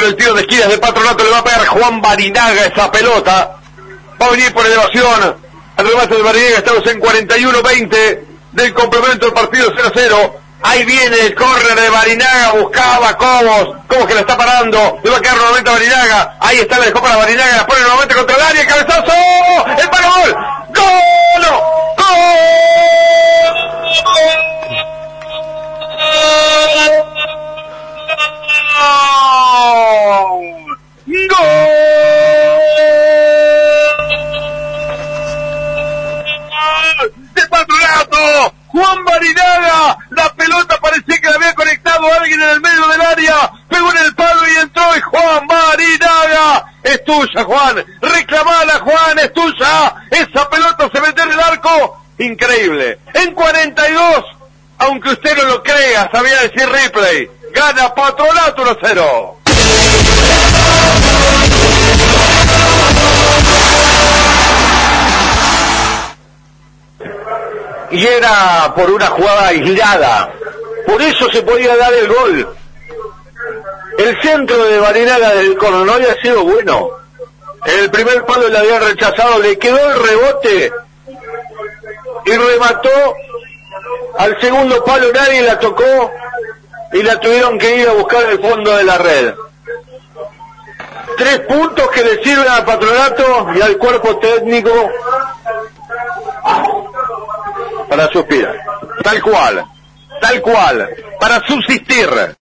pero el tiro de esquinas de Patronato le va a pegar Juan Barinaga esa pelota. Va a venir por elevación. Al remate de Barinaga, estamos en 41-20 del complemento del partido 0-0. Ahí viene el córner de Barinaga, buscaba Cobos que la está parando, le va a quedar nuevamente a Barinaga, ahí está, la dejó para Barinaga, la pone nuevamente contra el área, cabezazo, el palo, gol, gol, gol, gol de Patronato, Juan Barinaga, la pelota parecía que la había conectado a alguien en el medio del área, pegó en el palo y entró, y Juan Barinaga, es tuya Juan, reclamala Juan, es tuya, esa pelota se mete en el arco, increíble, en 42, aunque usted no lo crea, sabía decir replay, gana Patronato 1-0. Y era por una jugada aislada, por eso se podía dar el gol. El centro de Barinaga del córner no había sido bueno, el primer palo le había rechazado, le quedó el rebote y remató al segundo palo, nadie la tocó y la tuvieron que ir a buscar el fondo de la red. 3 puntos que le sirven al Patronato y al cuerpo técnico para suspirar, tal cual, para subsistir.